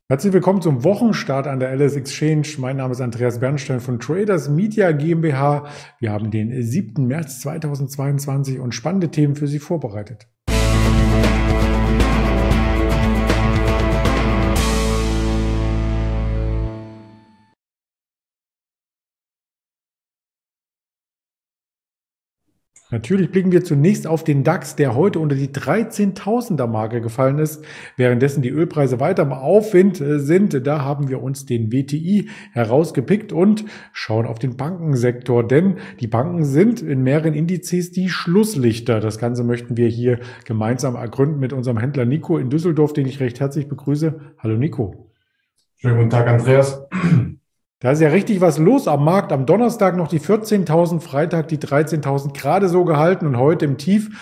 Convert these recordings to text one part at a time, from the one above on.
Herzlich willkommen zum Wochenstart an der LS Exchange. Mein Name ist Andreas Bernstein von Traders Media GmbH. Wir haben den 7. März 2022 und spannende Themen für Sie vorbereitet. Natürlich blicken wir zunächst auf den DAX, der heute unter die 13.000er Marke gefallen ist, währenddessen die Ölpreise weiter im Aufwind sind. Da haben wir uns den WTI herausgepickt und schauen auf den Bankensektor, denn die Banken sind in mehreren Indizes die Schlusslichter. Das Ganze möchten wir hier gemeinsam ergründen mit unserem Händler Nico in Düsseldorf, den ich recht herzlich begrüße. Hallo Nico. Schönen guten Tag, Andreas. Da ist ja richtig was los am Markt. Am Donnerstag noch die 14.000, Freitag die 13.000, gerade so gehalten und heute im Tief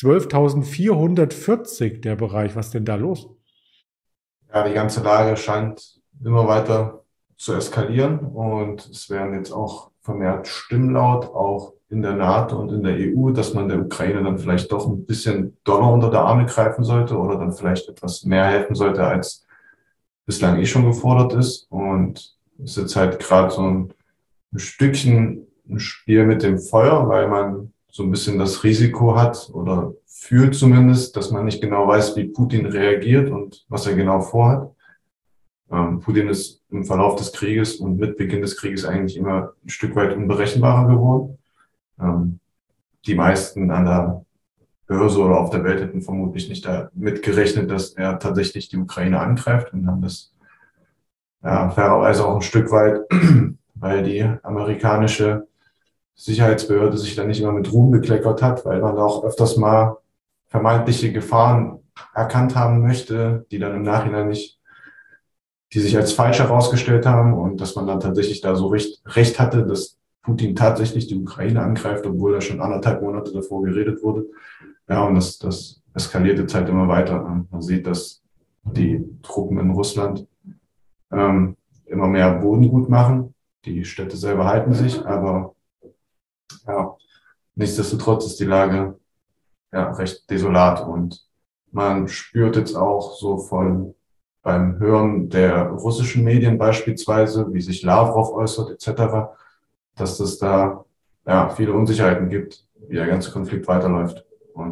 12.440 der Bereich. Was ist denn da los? Ja, die ganze Lage scheint immer weiter zu eskalieren und es werden jetzt auch vermehrt Stimmen laut, auch in der NATO und in der EU, dass man der Ukraine dann vielleicht doch ein bisschen doller unter der Arme greifen sollte oder dann vielleicht etwas mehr helfen sollte, als bislang schon gefordert ist. Und es ist jetzt halt gerade so ein Stückchen ein Spiel mit dem Feuer, weil man so ein bisschen das Risiko hat oder fühlt zumindest, dass man nicht genau weiß, wie Putin reagiert und was er genau vorhat. Putin ist im Verlauf des Krieges und mit Beginn des Krieges eigentlich immer ein Stück weit unberechenbarer geworden. Die meisten an der Börse oder auf der Welt hätten vermutlich nicht damit gerechnet, dass er tatsächlich die Ukraine angreift und haben das fairerweise auch ein Stück weit, weil die amerikanische Sicherheitsbehörde sich da nicht immer mit Ruhm bekleckert hat, weil man da auch öfters mal vermeintliche Gefahren erkannt haben möchte, die dann im Nachhinein nicht, die sich als falsch herausgestellt haben und dass man dann tatsächlich da so recht hatte, dass Putin tatsächlich die Ukraine angreift, obwohl da schon 1,5 Monate davor geredet wurde. Ja, und das eskaliert jetzt halt immer weiter. Man sieht, dass die Truppen in Russland immer mehr Boden gut machen. Die Städte selber halten sich, aber ja, nichtsdestotrotz ist die Lage ja recht desolat und man spürt jetzt auch so beim Hören der russischen Medien beispielsweise, wie sich Lavrov äußert etc., dass es da ja viele Unsicherheiten gibt, wie der ganze Konflikt weiterläuft.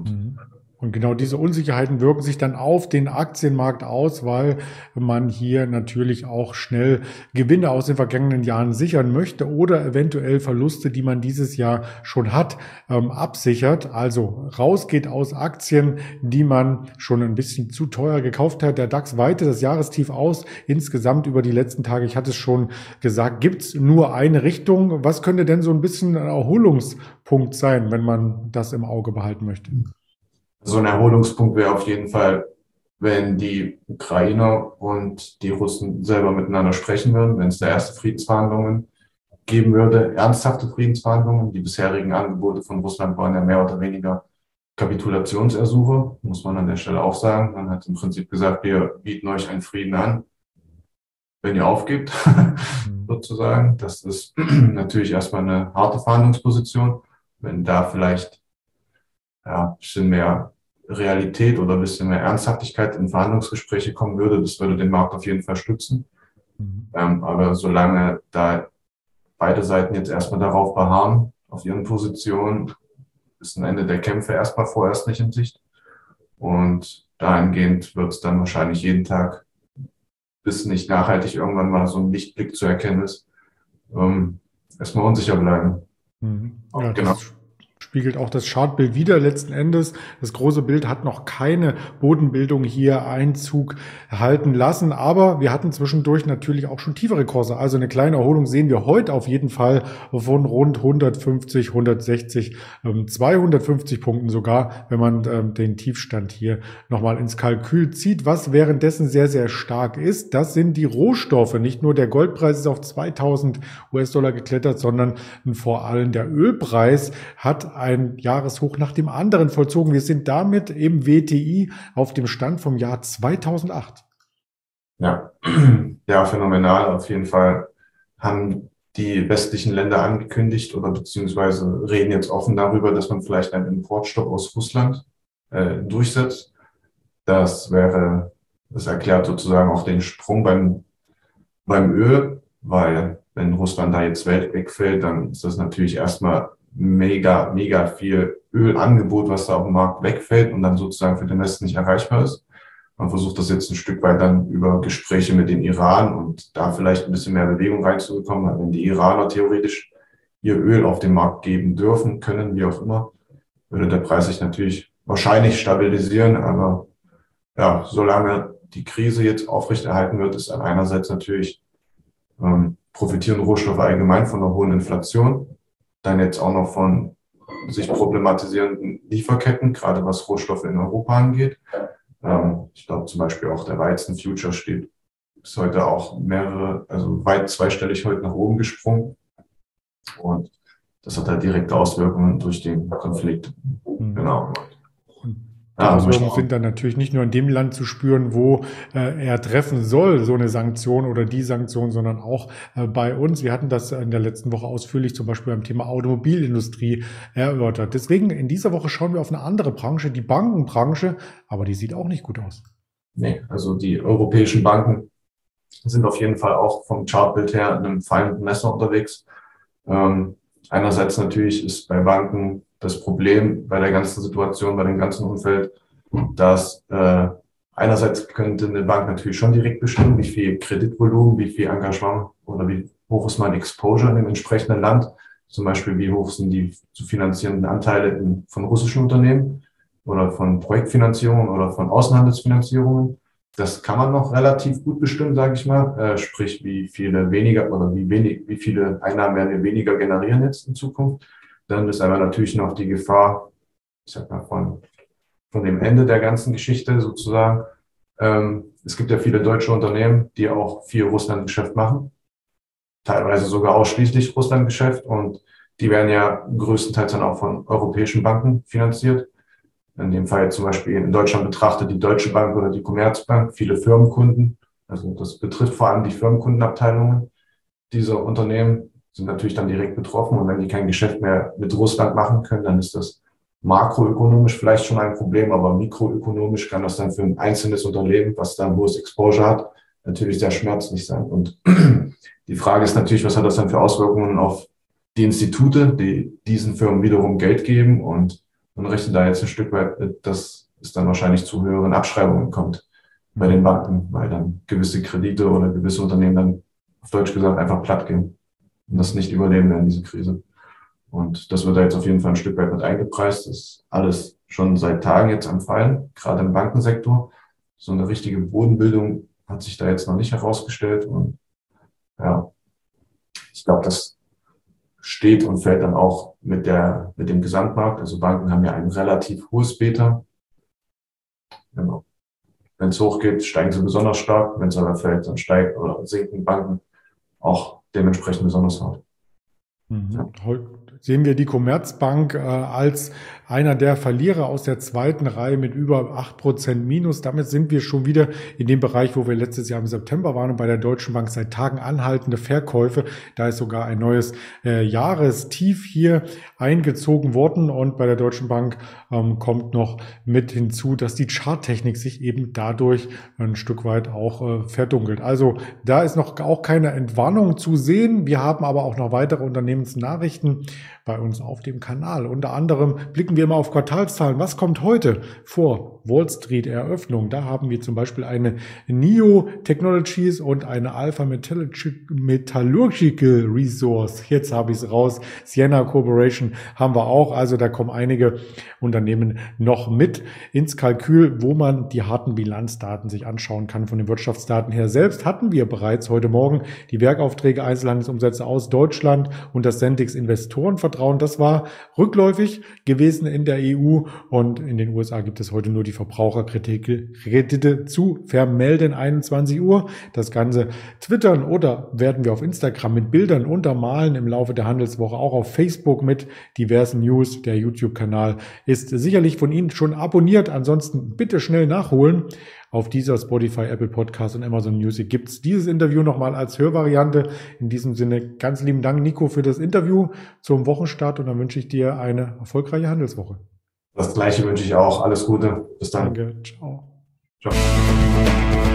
Und genau diese Unsicherheiten wirken sich dann auf den Aktienmarkt aus, weil man hier natürlich auch schnell Gewinne aus den vergangenen Jahren sichern möchte oder eventuell Verluste, die man dieses Jahr schon hat, absichert. Also rausgeht aus Aktien, die man schon ein bisschen zu teuer gekauft hat. Der DAX weitet das Jahrestief aus. Insgesamt über die letzten Tage, ich hatte es schon gesagt, gibt's nur eine Richtung. Was könnte denn so ein bisschen ein Erholungspunkt sein, wenn man das im Auge behalten möchte? So ein Erholungspunkt wäre auf jeden Fall, wenn die Ukrainer und die Russen selber miteinander sprechen würden, wenn es da erste Friedensverhandlungen geben würde, ernsthafte Friedensverhandlungen. Die bisherigen Angebote von Russland waren ja mehr oder weniger Kapitulationsersuche, muss man an der Stelle auch sagen. Man hat im Prinzip gesagt, wir bieten euch einen Frieden an, wenn ihr aufgebt, sozusagen. Das ist natürlich erstmal eine harte Verhandlungsposition. Wenn da vielleicht ein bisschen mehr Realität oder ein bisschen mehr Ernsthaftigkeit in Verhandlungsgespräche kommen würde, das würde den Markt auf jeden Fall stützen. Aber solange da beide Seiten jetzt erstmal darauf beharren, auf ihren Positionen, ist ein Ende der Kämpfe erstmal vorerst nicht in Sicht. Und dahingehend wird es dann wahrscheinlich jeden Tag, bis nicht nachhaltig irgendwann mal so ein Lichtblick zu erkennen ist, erstmal unsicher bleiben. Ja, genau. Spiegelt auch das Chartbild wider letzten Endes. Das große Bild hat noch keine Bodenbildung hier Einzug halten lassen, aber wir hatten zwischendurch natürlich auch schon tiefere Kurse. Also eine kleine Erholung sehen wir heute auf jeden Fall von rund 150, 160, 250 Punkten sogar, wenn man den Tiefstand hier nochmal ins Kalkül zieht. Was währenddessen sehr, sehr stark ist, das sind die Rohstoffe. Nicht nur der Goldpreis ist auf 2000 US-Dollar geklettert, sondern vor allem der Ölpreis hat ein Jahreshoch nach dem anderen vollzogen. Wir sind damit im WTI auf dem Stand vom Jahr 2008. Ja, ja, phänomenal. Auf jeden Fall haben die westlichen Länder angekündigt oder beziehungsweise reden jetzt offen darüber, dass man vielleicht einen Importstopp aus Russland durchsetzt. Das wäre Das erklärt sozusagen auch den Sprung beim Öl, weil wenn Russland da jetzt wegfällt, dann ist das natürlich erstmal mega, mega viel Ölangebot, was da auf dem Markt wegfällt und dann sozusagen für den Westen nicht erreichbar ist. Man versucht das jetzt ein Stück weit dann über Gespräche mit dem Iran und da vielleicht ein bisschen mehr Bewegung reinzubekommen, weil wenn die Iraner theoretisch ihr Öl auf den Markt geben dürfen, können, wie auch immer, würde der Preis sich natürlich wahrscheinlich stabilisieren. Aber ja, solange die Krise jetzt aufrechterhalten wird, ist dann einerseits natürlich profitieren Rohstoffe allgemein von einer hohen Inflation, dann jetzt auch noch von sich problematisierenden Lieferketten, gerade was Rohstoffe in Europa angeht. Ich glaube zum Beispiel auch der Weizen-Future steht bis heute auch also weit zweistellig heute nach oben gesprungen. Und das hat halt direkte Auswirkungen durch den Konflikt. Genau. Die Auswirkungen sind dann natürlich nicht nur in dem Land zu spüren, wo er treffen soll, so eine Sanktion oder die Sanktion, sondern auch bei uns. Wir hatten das in der letzten Woche ausführlich zum Beispiel beim Thema Automobilindustrie erörtert. Deswegen in dieser Woche schauen wir auf eine andere Branche, die Bankenbranche, aber die sieht auch nicht gut aus. Nee, also die europäischen Banken sind auf jeden Fall auch vom Chartbild her in einem fallenden Messer unterwegs. Einerseits natürlich ist bei Banken das Problem bei der ganzen Situation, bei dem ganzen Umfeld, dass einerseits könnte eine Bank natürlich schon direkt bestimmen, wie viel Kreditvolumen, wie viel Engagement oder wie hoch ist mein Exposure in dem entsprechenden Land. Zum Beispiel, wie hoch sind die zu finanzierenden Anteile von russischen Unternehmen oder von Projektfinanzierungen oder von Außenhandelsfinanzierungen. Das kann man noch relativ gut bestimmen, sage ich mal. Sprich, wie viele weniger oder wie viele Einnahmen werden wir weniger generieren jetzt in Zukunft. Dann ist aber natürlich noch die Gefahr, ich sag mal, von dem Ende der ganzen Geschichte sozusagen. Es gibt ja viele deutsche Unternehmen, die auch viel Russlandgeschäft machen, teilweise sogar ausschließlich Russlandgeschäft, und die werden ja größtenteils dann auch von europäischen Banken finanziert. In dem Fall zum Beispiel in Deutschland betrachtet die Deutsche Bank oder die Commerzbank viele Firmenkunden. Also das betrifft vor allem die Firmenkundenabteilungen dieser Unternehmen, sind natürlich dann direkt betroffen. Und wenn die kein Geschäft mehr mit Russland machen können, dann ist das makroökonomisch vielleicht schon ein Problem, aber mikroökonomisch kann das dann für ein einzelnes Unternehmen, was dann hohes Exposure hat, natürlich sehr schmerzlich sein. Und die Frage ist natürlich, was hat das dann für Auswirkungen auf die Institute, die diesen Firmen wiederum Geld geben, und man rechnet da jetzt ein Stück weit mit, dass es dann wahrscheinlich zu höheren Abschreibungen kommt bei den Banken, weil dann gewisse Kredite oder gewisse Unternehmen dann auf Deutsch gesagt einfach platt gehen und das nicht überleben werden, diese Krise. Und das wird da jetzt auf jeden Fall ein Stück weit mit eingepreist. Das ist alles schon seit Tagen jetzt am Fallen, gerade im Bankensektor. So eine richtige Bodenbildung hat sich da jetzt noch nicht herausgestellt. Und ja, ich glaube, das steht und fällt dann auch mit dem Gesamtmarkt. Also Banken haben ja ein relativ hohes Beta. Genau. Wenn es hochgeht, steigen sie besonders stark. Wenn es aber fällt, dann steigen oder sinken Banken auch dementsprechend besonders hart. Ja. Heute sehen wir die Commerzbank als einer der Verlierer aus der zweiten Reihe mit über 8% Minus. Damit sind wir schon wieder in dem Bereich, wo wir letztes Jahr im September waren, und bei der Deutschen Bank seit Tagen anhaltende Verkäufe. Da ist sogar ein neues Jahrestief hier eingezogen worden, und bei der Deutschen Bank kommt noch mit hinzu, dass die Charttechnik sich eben dadurch ein Stück weit auch verdunkelt. Also da ist noch auch keine Entwarnung zu sehen. Wir haben aber auch noch weitere Unternehmensnachrichten bei uns auf dem Kanal. Unter anderem blicken wir mal auf Quartalszahlen. Was kommt heute vor Wall Street Eröffnung? Da haben wir zum Beispiel eine NIO Technologies und eine Alpha Metallurgical Resource. Jetzt habe ich es raus. Sienna Corporation haben wir auch. Also da kommen einige Unternehmen noch mit ins Kalkül, wo man die harten Bilanzdaten sich anschauen kann. Von den Wirtschaftsdaten her selbst hatten wir bereits heute Morgen die Werkaufträge, Einzelhandelsumsätze aus Deutschland und das Sentix Investorenvertrauen. Das war rückläufig gewesen in der EU, und in den USA gibt es heute nur die Verbraucherkredite zu vermelden. 21 Uhr. Das Ganze twittern oder werden wir auf Instagram mit Bildern untermalen im Laufe der Handelswoche, auch auf Facebook mit diversen News. Der YouTube-Kanal ist sicherlich von Ihnen schon abonniert. Ansonsten bitte schnell nachholen. Auf dieser Spotify, Apple Podcast und Amazon Music gibt es dieses Interview nochmal als Hörvariante. In diesem Sinne ganz lieben Dank, Nico, für das Interview zum Wochenstart, und dann wünsche ich dir eine erfolgreiche Handelswoche. Das Gleiche wünsche ich auch. Alles Gute. Bis dann. Danke. Ciao. Ciao.